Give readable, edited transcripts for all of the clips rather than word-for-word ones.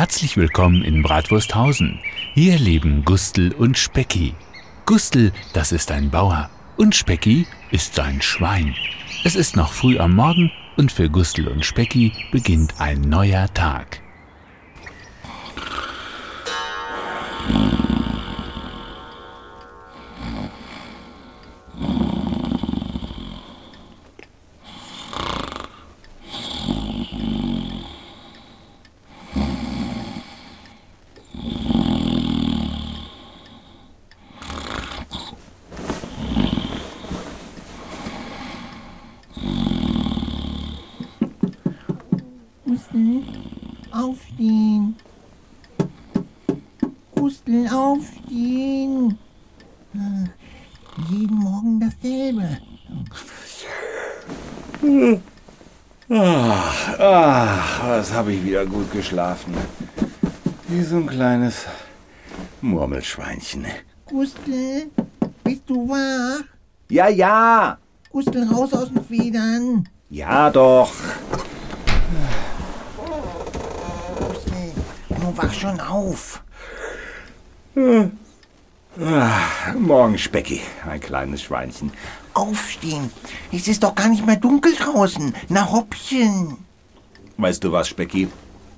Herzlich willkommen in Bratwursthausen. Hier leben Gustl und Specki. Gustl, das ist ein Bauer, und Specki ist sein Schwein. Es ist noch früh am Morgen und für Gustl und Specki beginnt ein neuer Tag. Gustl, aufstehen. Gustl, aufstehen. Jeden Morgen dasselbe. Was habe ich wieder gut geschlafen. Wie so ein kleines Murmelschweinchen. Gustl, bist du wach? Ja. Gustl, raus aus den Federn. Ja, doch. Gustl, nun wach schon auf. Morgen, Specki, ein kleines Schweinchen. Aufstehen. Es ist doch gar nicht mehr dunkel draußen. Na, Hoppchen. Weißt du was, Specki?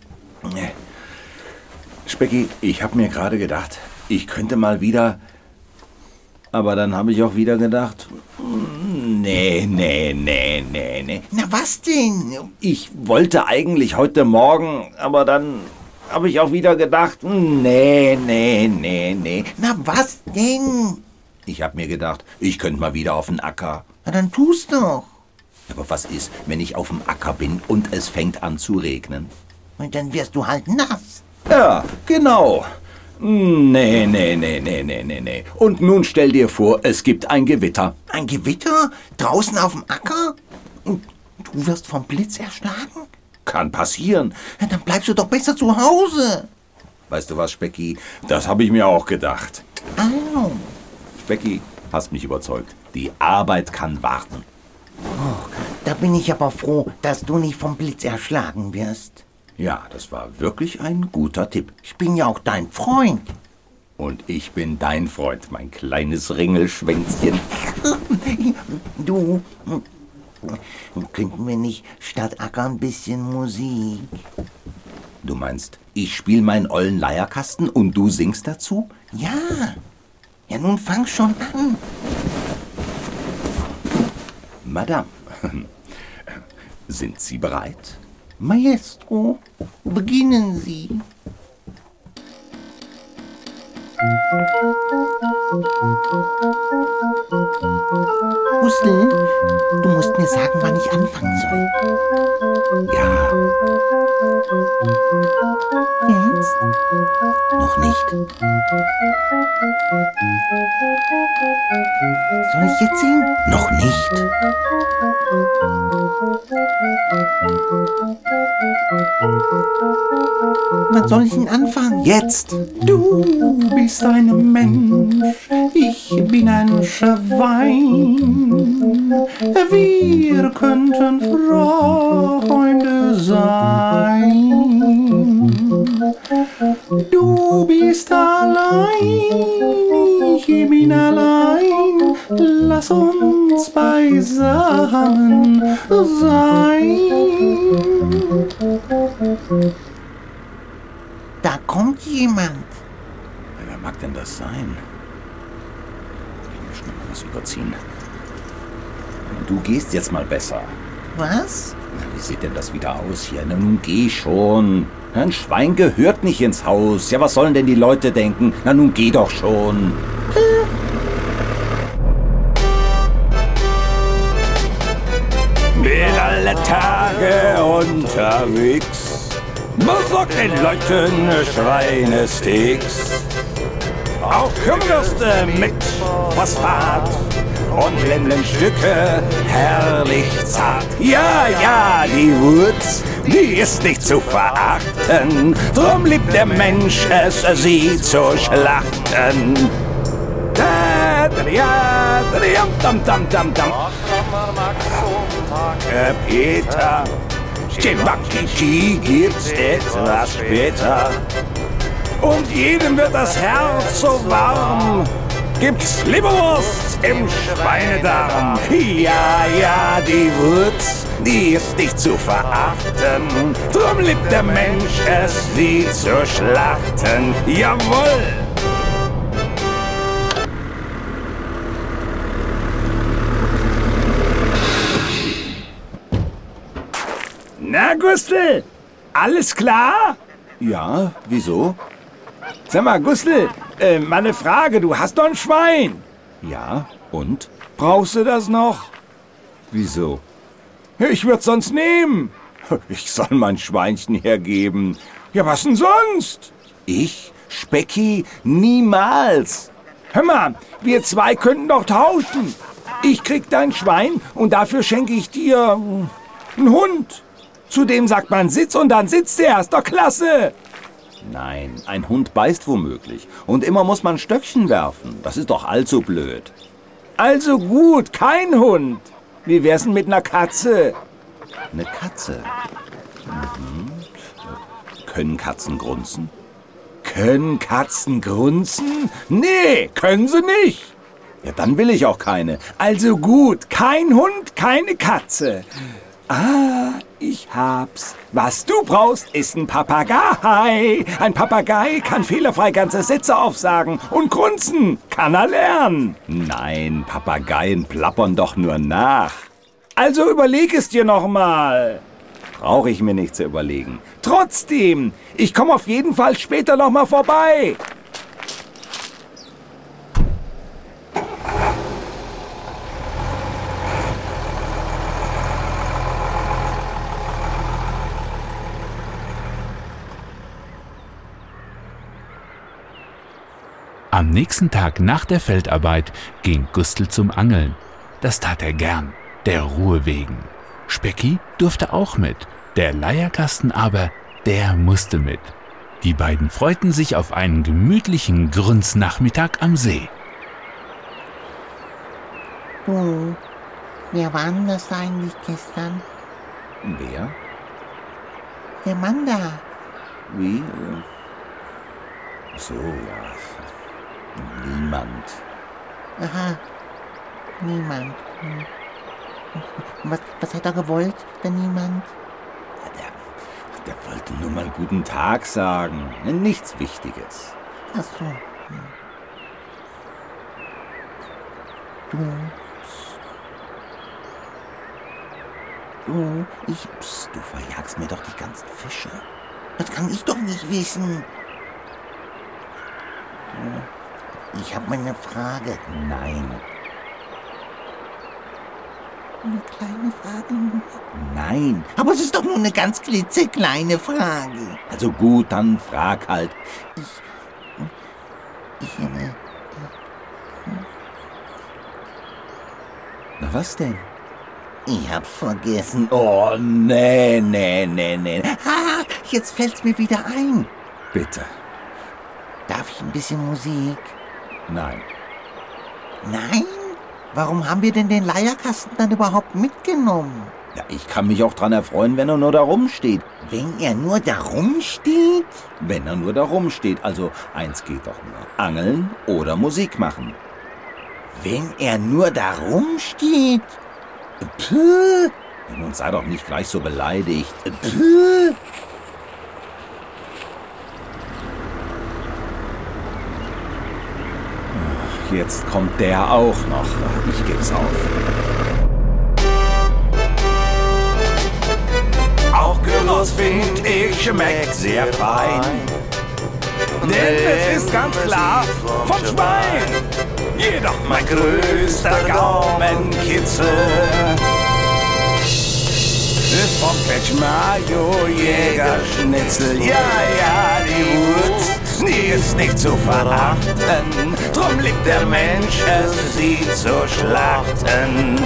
Specki, ich habe mir gerade gedacht, ich könnte mal wieder... Aber dann habe ich auch wieder gedacht, nee. Na, was denn? Ich wollte eigentlich heute Morgen, aber dann habe ich auch wieder gedacht, nee. Na, was denn? Ich habe mir gedacht, ich könnte mal wieder auf den Acker. Na, dann tu's doch. Aber was ist, wenn ich auf dem Acker bin und es fängt an zu regnen? Und dann wirst du halt nass. Ja, genau. Nee. Und nun stell dir vor, es gibt ein Gewitter. Ein Gewitter? Draußen auf dem Acker? Und du wirst vom Blitz erschlagen? Kann passieren. Ja, dann bleibst du doch besser zu Hause. Weißt du was, Specki? Das habe ich mir auch gedacht. Au. Specki, hast mich überzeugt. Die Arbeit kann warten. Oh, da bin ich aber froh, dass du nicht vom Blitz erschlagen wirst. Ja, das war wirklich ein guter Tipp. Ich bin ja auch dein Freund. Und ich bin dein Freund, mein kleines Ringelschwänzchen. Du, könnten wir nicht statt Acker ein bisschen Musik? Du meinst, ich spiel meinen ollen Leierkasten und du singst dazu? Ja. Ja, nun fang schon an. Madame, sind Sie bereit? Maestro, beginnen Sie. Gustl, du musst mir sagen, wann ich anfangen soll. Ja. Jetzt? Noch nicht. Soll ich jetzt singen? Noch nicht. Wann soll ich denn anfangen? Jetzt. Du bist ein Mensch, ich bin ein Schwein. Wir könnten Freunde sein. Du bist allein, ich bin allein. Lass uns beisammen sein. Da kommt jemand. Wer mag denn das sein? Ich muss schnell mal was überziehen. Du gehst jetzt mal besser. Was? Na, wie sieht denn das wieder aus hier? Na, nun geh schon. Ein Schwein gehört nicht ins Haus. Ja, was sollen denn die Leute denken? Na, nun geh doch schon. Bin alle Tage unterwegs, besorgt den Leuten Schweinesticks. Auch Kürbisste mit Phosphat und Lindenstücke herrlich zart. Ja, die Wurz, die ist nicht zu verachten, drum liebt der Mensch es, sie zu schlachten. Peter, Cevapcici gibt's etwas später. Und jedem wird das Herz so warm. Gibt's Leberwurst im Schweinedarm. Ja, ja, die Wurz, die ist nicht zu verachten. Drum liebt der Mensch es, sie zu schlachten. Jawohl! Na, Gustl, alles klar? Ja, wieso? Sag mal, Gustl, mal eine Frage, du hast doch ein Schwein. Ja, und? Brauchst du das noch? Wieso? Ich würd's sonst nehmen. Ich soll mein Schweinchen hergeben. Ja, was denn sonst? Ich? Specki? Niemals. Hör mal, wir zwei könnten doch tauschen. Ich krieg dein Schwein und dafür schenke ich dir einen Hund. Zudem sagt man Sitz und dann sitzt er. Ist doch klasse. Nein, ein Hund beißt womöglich. Und immer muss man Stöckchen werfen. Das ist doch allzu blöd. Also gut, kein Hund. Wie wär's denn mit einer Katze? Eine Katze? Mhm. Können Katzen grunzen? Können Katzen grunzen? Nee, können sie nicht. Ja, dann will ich auch keine. Also gut, kein Hund, keine Katze. Ah, ich hab's. Was du brauchst, ist ein Papagei. Ein Papagei kann fehlerfrei ganze Sätze aufsagen. Und grunzen kann er lernen. Nein, Papageien plappern doch nur nach. Also überleg es dir noch mal. Brauche ich mir nicht zu überlegen. Trotzdem, ich komme auf jeden Fall später noch mal vorbei. Am nächsten Tag nach der Feldarbeit ging Gustl zum Angeln. Das tat er gern, der Ruhe wegen. Specki durfte auch mit, der Leierkasten aber, der musste mit. Die beiden freuten sich auf einen gemütlichen Grunznachmittag am See. Du, wer war denn das eigentlich gestern? Wer? Der Mann da. Wie? So, ja. Niemand. Aha, niemand. Was hat er gewollt, der Niemand? Der wollte nur mal guten Tag sagen. Nichts Wichtiges. Ach so. Du verjagst mir doch die ganzen Fische. Das kann ich doch nicht wissen. Ich habe mal eine Frage. Nein. Eine kleine Frage nur. Nein. Aber es ist doch nur eine ganz klitzekleine Frage. Also gut, dann frag halt. Na was denn? Ich hab's vergessen. Oh, nee. Ah, jetzt fällt's mir wieder ein. Bitte. Darf ich ein bisschen Musik? Nein. Nein? Warum haben wir denn den Leierkasten dann überhaupt mitgenommen? Ja, ich kann mich auch dran erfreuen, wenn er nur da rumsteht. Wenn er nur da rumsteht? Wenn er nur da rumsteht. Also eins geht doch nur. Angeln oder Musik machen. Wenn er nur da rumsteht? Puh. Nun sei doch nicht gleich so beleidigt. Puh. Jetzt kommt der auch noch. Ich geb's auf. Auch Gyros find ich schmeckt sehr fein. Denn es ist ganz klar vom Schwein. Jedoch mein größter Gaumenkitzel ist vom Kretschmajo Jägerschnitzel. Ja, die Wurz, die ist nicht zu verachten. Drum liebt der Mensch es, sie zu schlachten.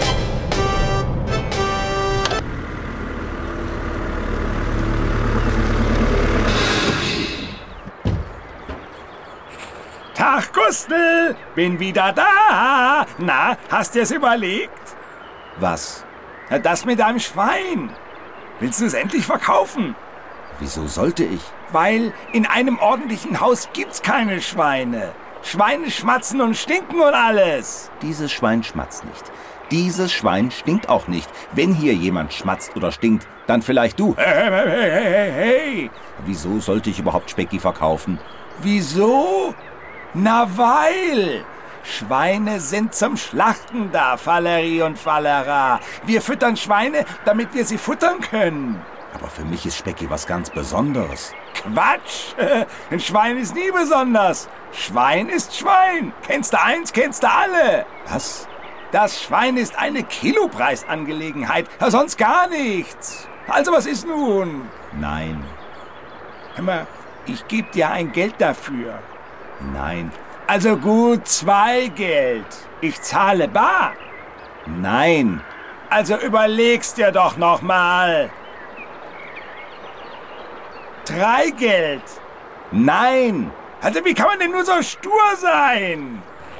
Tag, Gustl, bin wieder da. Na, hast dir's überlegt? Was? Das mit deinem Schwein. Willst du es endlich verkaufen? Wieso sollte ich? Weil in einem ordentlichen Haus gibt's keine Schweine. Schweine schmatzen und stinken und alles. Dieses Schwein schmatzt nicht. Dieses Schwein stinkt auch nicht. Wenn hier jemand schmatzt oder stinkt, dann vielleicht du. Hey. Wieso sollte ich überhaupt Specki verkaufen? Wieso? Na weil. Schweine sind zum Schlachten da, Valerie und Valera. Wir füttern Schweine, damit wir sie futtern können. Aber für mich ist Specki was ganz Besonderes. Quatsch! Ein Schwein ist nie besonders. Schwein ist Schwein. Kennst du eins, kennst du alle. Was? Das Schwein ist eine Kilopreisangelegenheit, sonst gar nichts. Also was ist nun? Nein. Hör mal, ich gebe dir ein Geld dafür. Nein. Also gut, 2 Geld. Ich zahle bar. Nein. Also überlegst dir doch noch mal. 3 Geld. Nein. Also wie kann man denn nur so stur sein?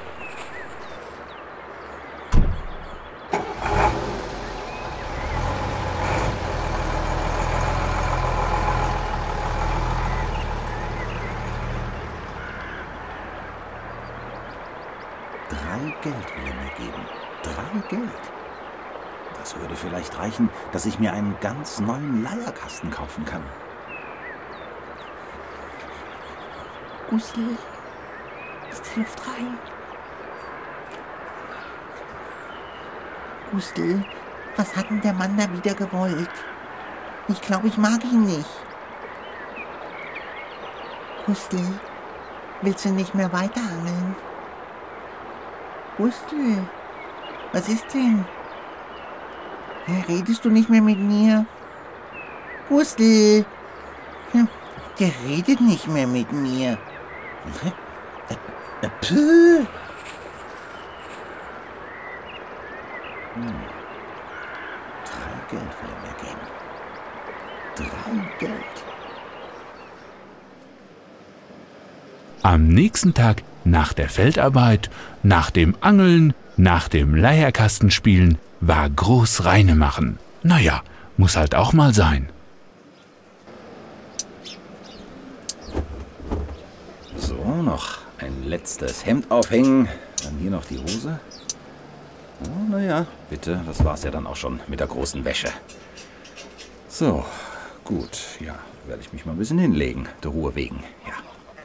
Geld will er mir geben. 3 Geld. Das würde vielleicht reichen, dass ich mir einen ganz neuen Leierkasten kaufen kann. Gustl, ist die Luft rein? Gustl, was hat denn der Mann da wieder gewollt? Ich glaube, ich mag ihn nicht. Gustl, willst du nicht mehr weiterangeln? Gustl, was ist denn? Redest du nicht mehr mit mir? Gustl, der redet nicht mehr mit mir. Puh. 3 Geld will er mir geben. 3 Geld. Am nächsten Tag, nach der Feldarbeit, nach dem Angeln, nach dem Leierkastenspielen, war groß Reinemachen. Naja, muss halt auch mal sein. So, noch ein letztes Hemd aufhängen. Dann hier noch die Hose. Oh, naja, bitte, das war's ja dann auch schon mit der großen Wäsche. So, gut, ja, werde ich mich mal ein bisschen hinlegen, der Ruhe wegen, ja.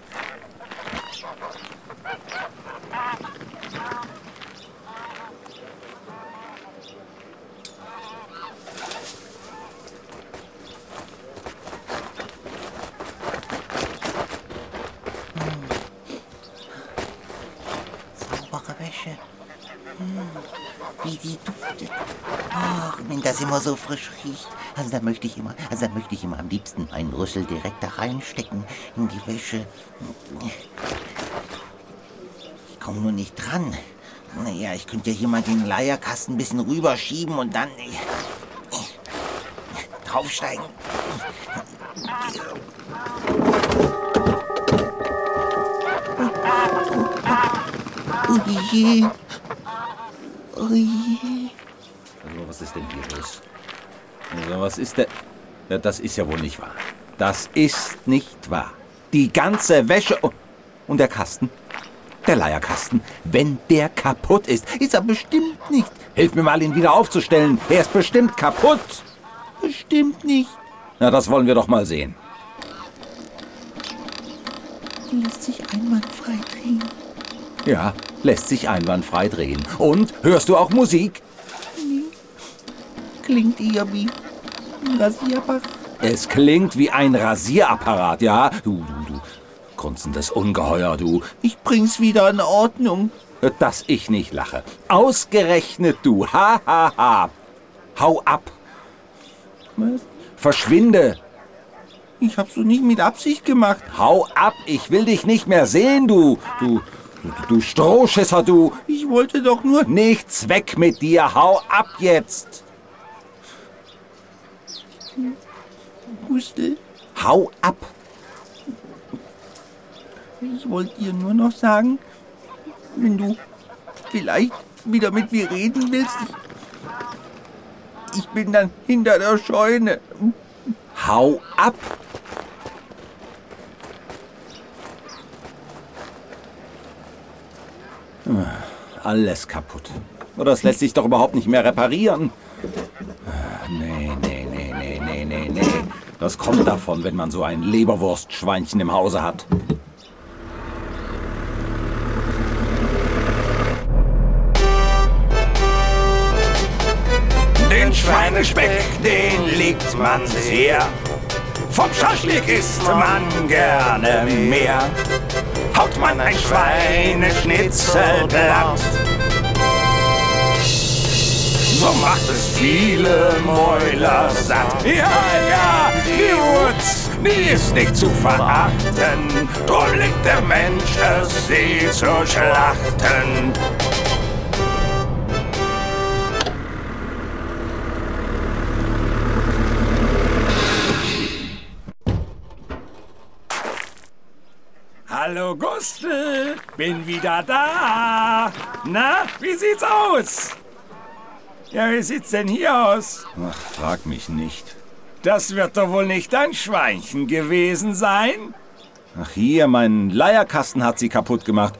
Saubere Wäsche. Wie die duftet. Ach, wenn das immer so frisch riecht. Also da möchte ich immer am liebsten einen Rüssel direkt da reinstecken in die Wäsche. Ich komme nur nicht dran. Naja, ich könnte ja hier mal den Leierkasten ein bisschen rüberschieben und dann draufsteigen. Oje. Oje. Also, was ist denn hier los? Also, was ist denn... Ja, das ist ja wohl nicht wahr. Das ist nicht wahr. Die ganze Wäsche... Und der Kasten? Der Leierkasten. Wenn der kaputt ist, ist er bestimmt nicht. Hilf mir mal, ihn wieder aufzustellen. Er ist bestimmt kaputt. Bestimmt nicht. Na, das wollen wir doch mal sehen. Lässt sich einwandfrei drehen. Ja, lässt sich einwandfrei drehen. Und, hörst du auch Musik? Nee. Klingt eher wie ein Rasierapparat. Es klingt wie ein Rasierapparat, ja? Du grunzendes Ungeheuer, du. Ich bring's wieder in Ordnung. Dass ich nicht lache. Ausgerechnet du. Ha, ha, ha. Hau ab. Was? Verschwinde. Ich hab's so nicht mit Absicht gemacht. Hau ab. Ich will dich nicht mehr sehen, du Strohschisser, du. Ich wollte doch nur... Nichts, weg mit dir. Hau ab jetzt. Gustl, Hau ab. ich wollte dir nur noch sagen, wenn du vielleicht wieder mit mir reden willst, Ich bin dann hinter der Scheune. Hau ab! Alles kaputt. Oder es lässt sich doch überhaupt nicht mehr reparieren. Nee. Das kommt davon, wenn man so ein Leberwurstschweinchen im Hause hat. Den Schweinespeck, den liebt man sehr. Vom Schaschlik isst man gerne mehr. Haut man ein Schweineschnitzel platt, so macht es viele Mäuler satt. Ja, die Wurz, die ist nicht zu verachten. Drum legt der Mensch es, sie zu schlachten. Hallo Gustl, bin wieder da. Na, wie sieht's aus? Ja, wie sieht's denn hier aus? Ach, frag mich nicht. Das wird doch wohl nicht dein Schweinchen gewesen sein? Ach hier, mein Leierkasten hat sie kaputt gemacht.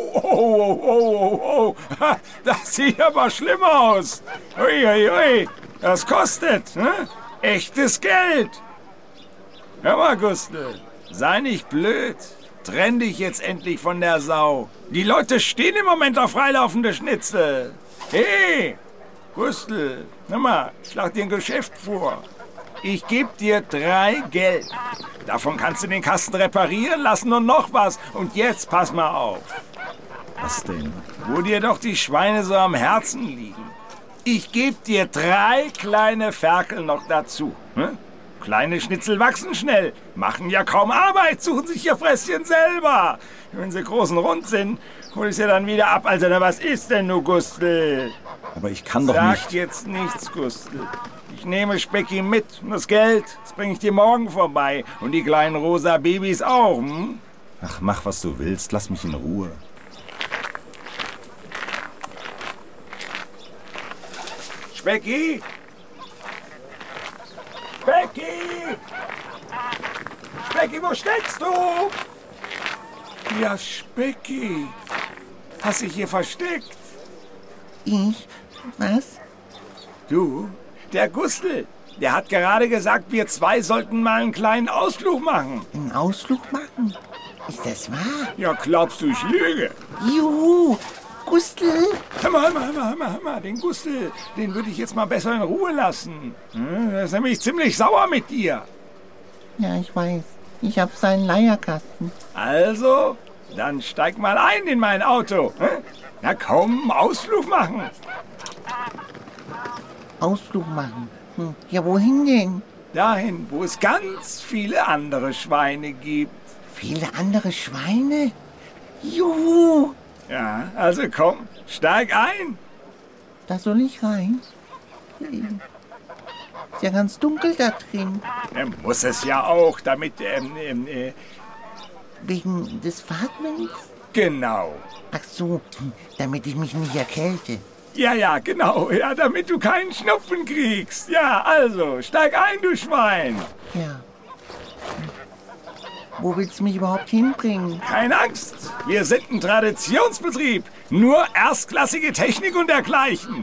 Oh. Ha, das sieht aber schlimm aus. Ui. Das kostet, ne? Echtes Geld. Hör mal, Gustl, sei nicht blöd. Trenn dich jetzt endlich von der Sau. Die Leute stehen im Moment auf freilaufende Schnitzel. Hey, Gustl, hör mal, schlag dir ein Geschäft vor. Ich geb dir 3 Geld. Davon kannst du den Kasten reparieren lassen und noch was. Und jetzt pass mal auf. Was denn? Wo dir doch die Schweine so am Herzen liegen. Ich geb dir 3 kleine Ferkel noch dazu. Hm? Kleine Schnitzel wachsen schnell, machen ja kaum Arbeit, suchen sich ihr Fresschen selber. Wenn sie groß und rund sind, hol ich sie dann wieder ab. Also, na, was ist denn, du Gustl? Aber ich kann doch Sag nicht. jetzt nichts, Gustl. Ich nehme Specki mit und das Geld, das bringe ich dir morgen vorbei. Und die kleinen rosa Babys auch, hm? Ach, mach, was du willst. Lass mich in Ruhe. Specki? Specki! Specki, wo steckst du? Ja, Specki. Hast dich hier versteckt? Ich? Was? Du? Der Gustl. Der hat gerade gesagt, wir 2 sollten mal einen kleinen Ausflug machen. Einen Ausflug machen? Ist das wahr? Ja, glaubst du, ich lüge? Juhu! Gustl! Hör mal, den Gustl, den würde ich jetzt mal besser in Ruhe lassen. Der ist nämlich ziemlich sauer mit dir. Ja, ich weiß. Ich hab seinen Leierkasten. Also, dann steig mal ein in mein Auto. Na komm, Ausflug machen. Ausflug machen? Ja, wohin denn? Dahin, wo es ganz viele andere Schweine gibt. Viele andere Schweine? Juhu! Ja, also komm, steig ein. Da soll ich rein? Ist ja ganz dunkel da drin. Muss es ja auch, damit, Wegen des Fahrtwinds? genau. Ach so, damit ich mich nicht erkälte. Ja, genau. Ja, damit du keinen Schnupfen kriegst. Ja, also, steig ein, du Schwein. Ja. Wo willst du mich überhaupt hinbringen? Keine Angst, wir sind ein Traditionsbetrieb. Nur erstklassige Technik und dergleichen.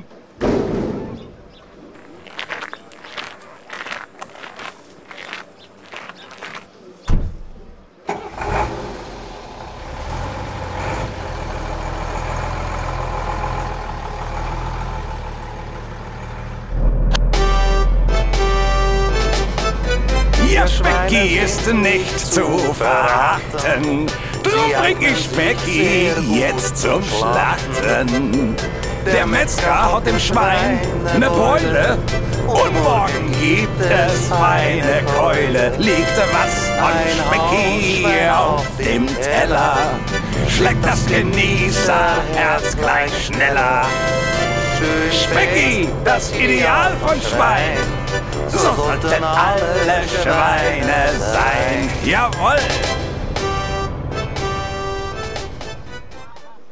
Ja, Specki ist nicht zu verachten. Drum bring ich Specki jetzt zum Schlachten. Der Metzger haut dem Schwein ne Beule und morgen gibt es feine Keule. Liegt was von Specki auf dem Teller, schlägt das Genießerherz gleich schneller. Specki, das Ideal von Schwein, so sollten alle Schweine sein. Jawohl!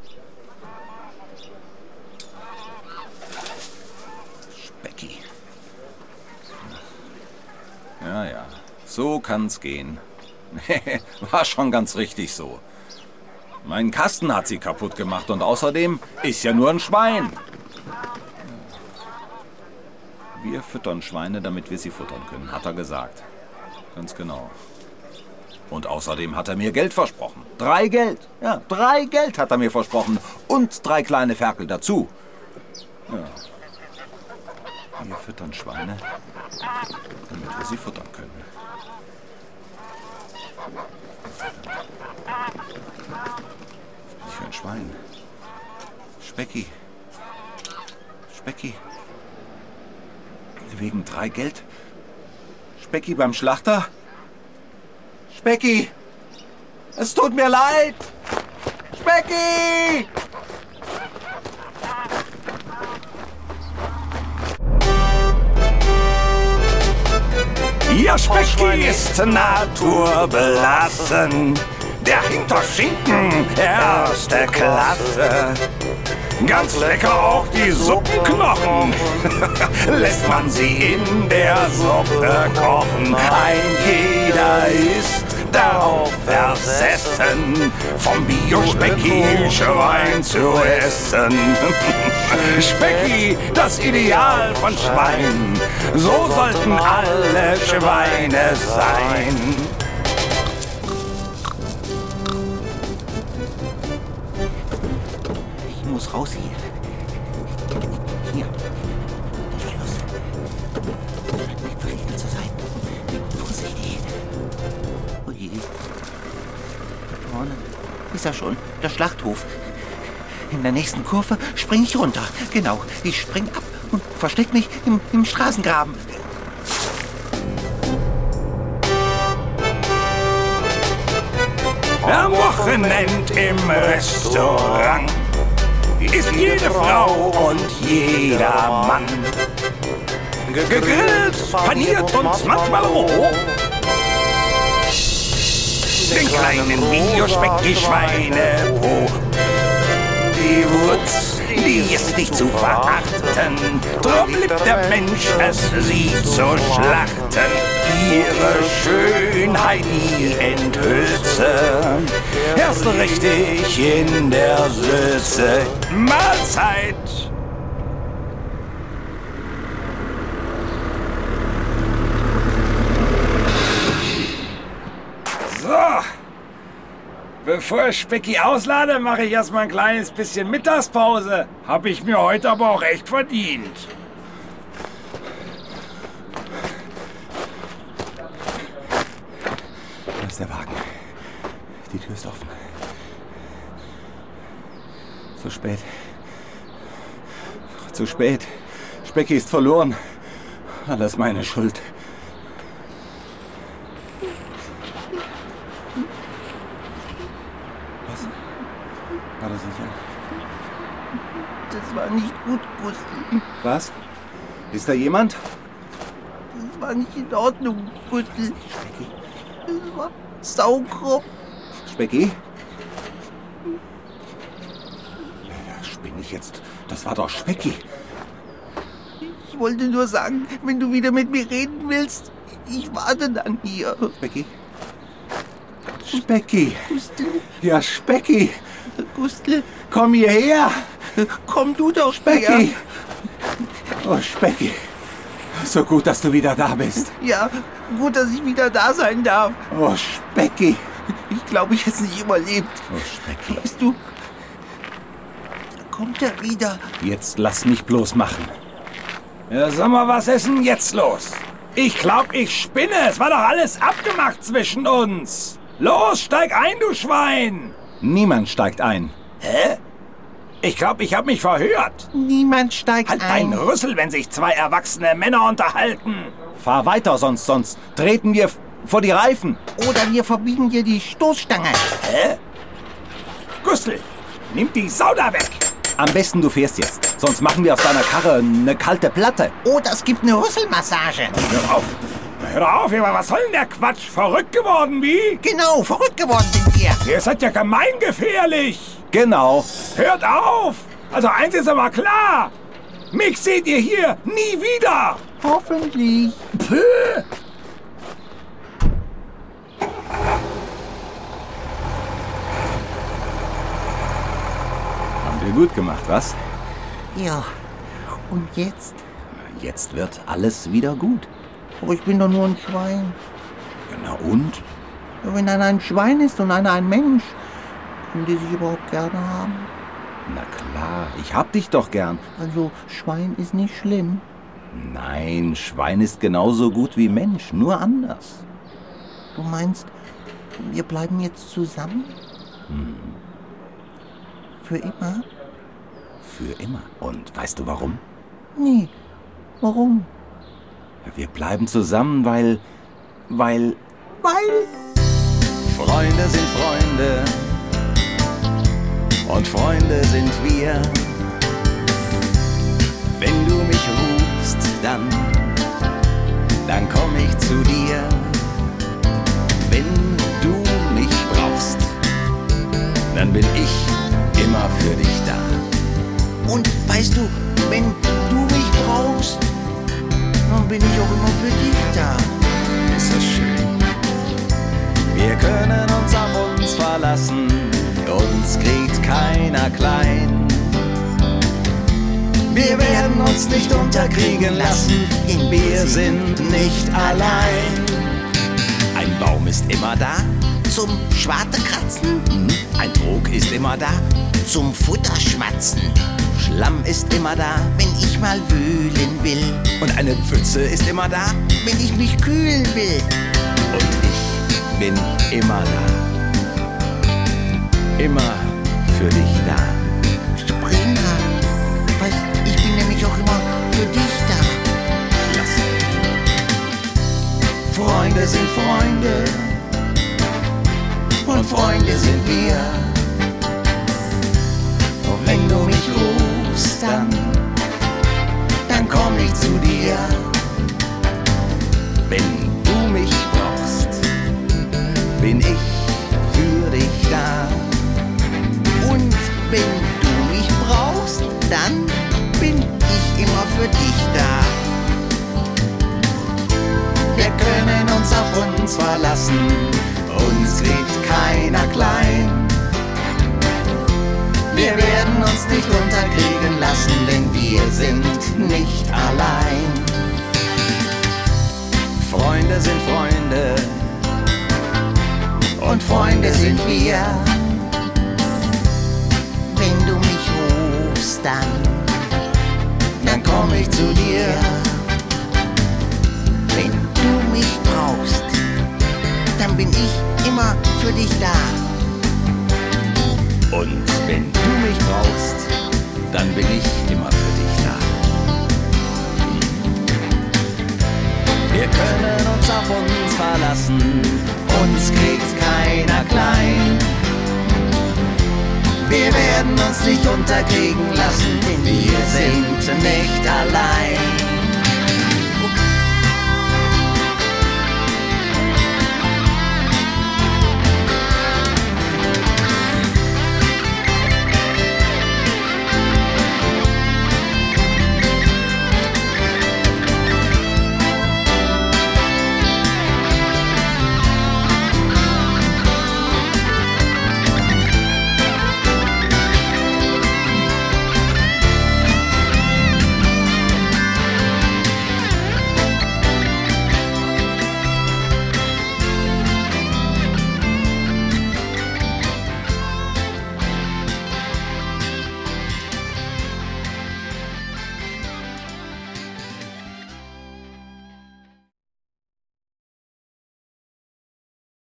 Specki. kann's gehen. War schon ganz richtig so. Mein Kasten hat sie kaputt gemacht und außerdem ist ja nur ein Schwein. Wir füttern Schweine, damit wir sie futtern können, hat er gesagt. Ganz genau. Und außerdem hat er mir Geld versprochen. 3 Geld. Ja, 3 Geld hat er mir versprochen. Und 3 kleine Ferkel dazu. Ja. Wir füttern Schweine, damit wir sie futtern können. Was bin ich für ein Schwein? Specki. Specki. Wegen 3 Geld? Specki beim Schlachter? Specki! Es tut mir leid! Specki! Ihr Specki ist naturbelassen. Der Hinterschinken erste Klasse. Ganz lecker auch die Suppenknochen. Lässt man sie in der Suppe kochen. Ein jeder ist darauf versessen, vom Bio-Specki-Schwein zu essen. Specki, das Ideal von Schwein. So sollten alle Schweine sein. Ich muss raus hier. Hier. Der Schluss. Scheint nicht verriegelt zu sein. Vorsichtig. Oh je. Da vorne ist er schon. Der Schlachthof. In der nächsten Kurve spring ich runter. Genau. Ich spring ab und versteck mich im Straßengraben. Am Wochenend im Restaurant ist jede Frau und jeder Mann gegrillt, paniert und manchmal roh. Den kleinen Bio-Specki-Schweinepo. Die Wurz, die ist nicht zu verachten. Drum liebt der Mensch es, sie zu schlachten. Ihre Schönheit, die Enthülse, erst richtig in der Sülze. Mahlzeit! So, bevor ich Specki auslade, mache ich erstmal ein kleines bisschen Mittagspause. Hab ich mir heute aber auch echt verdient. Da ist der Wagen. Die Tür ist offen. Zu spät. Zu spät. Specki ist verloren. Alles meine Schuld. Was? War das nicht ein? Das war nicht gut, Gustl. Was? Ist da jemand? Das war nicht in Ordnung, Gustl. Specki? Das war saugrob. Specki? Ja, spinne ich jetzt? Das war doch Specki. Ich wollte nur sagen, wenn du wieder mit mir reden willst, ich warte dann hier. Specki? Specki! Gustl, Ja, Specki! Gustl, Komm hierher! komm du doch, Specki! Oh, Specki! So gut, dass du wieder da bist. Ja, gut, dass ich wieder da sein darf. Oh, Specki! Ich glaube, ich hätte es nicht überlebt. Oh, Specki. Weißt du, da kommt er wieder. Jetzt lass mich bloß machen. Ja, sag mal, was ist denn jetzt los? Ich glaub, ich spinne. Es war doch alles abgemacht zwischen uns. Los, steig ein, du Schwein! Niemand steigt ein. Hä? Ich glaub, ich hab mich verhört. Niemand steigt Halt ein. deinen Rüssel, wenn sich 2 erwachsene Männer unterhalten. Fahr weiter, sonst treten wir vor die Reifen. Oder wir verbiegen dir die Stoßstange. Hä? Gustl, nimm die Sau da weg. Am besten du fährst jetzt, sonst machen wir aus deiner Karre eine kalte Platte. Oder es gibt eine Rüsselmassage. Hör auf. Hör auf, aber was soll denn der Quatsch? Verrückt geworden, wie? Genau, verrückt geworden sind wir. Ihr seid ja gemeingefährlich. Genau. Hört auf! Also eins ist aber klar. Mich seht ihr hier nie wieder. Hoffentlich. Puh. Wieder gut gemacht, was? Ja. Und jetzt? Jetzt wird alles wieder gut. Aber ich bin doch nur ein Schwein. Na und? Wenn einer ein Schwein ist und einer ein Mensch, können die sich überhaupt gerne haben? Na klar, ich hab dich doch gern. Also, Schwein ist nicht schlimm. Nein, Schwein ist genauso gut wie Mensch, nur anders. Du meinst, wir bleiben jetzt zusammen? Für immer? Für immer. Und weißt du warum? Nee. Warum? Wir bleiben zusammen, weil... Freunde sind Freunde und Freunde sind wir. Wenn du mich rufst, dann komm ich zu dir. Wenn du mich brauchst, dann bin ich immer für dich da. Und weißt du, wenn du mich brauchst, dann bin ich auch immer für dich da. Ist das schön. Wir können uns auf uns verlassen, uns kriegt keiner klein. Wir werden uns nicht unterkriegen lassen, wir sind nicht allein. Ein Baum ist immer da, Zum Schwartekratzen, ein Trog ist immer da, zum Futterschmatzen, Schlamm ist immer da wenn ich mal wühlen will, und eine Pfütze ist immer da wenn ich mich kühlen will. und ich bin immer da. Immer für dich da. Springer, weißt, ich bin nämlich auch immer für dich da. Klasse. Freunde sind Freunde und Freunde sind wir. Und wenn du mich rufst, dann komm ich zu dir. Wenn du mich brauchst, bin ich für dich da. Und wenn du mich brauchst, dann bin ich immer für dich da. Wir können uns auf uns verlassen, uns kriegt keiner klein. Wir werden uns nicht unterkriegen lassen, denn wir sind nicht allein. Freunde sind Freunde und Freunde sind wir. Wenn du mich rufst, Dann komm ich zu dir. wenn du mich brauchst, dann bin ich immer für dich da. Und wenn du mich brauchst, dann bin ich immer für dich da. Wir können uns auf uns verlassen, uns kriegt keiner klein. Wir werden uns nicht unterkriegen lassen, denn wir sind nicht allein.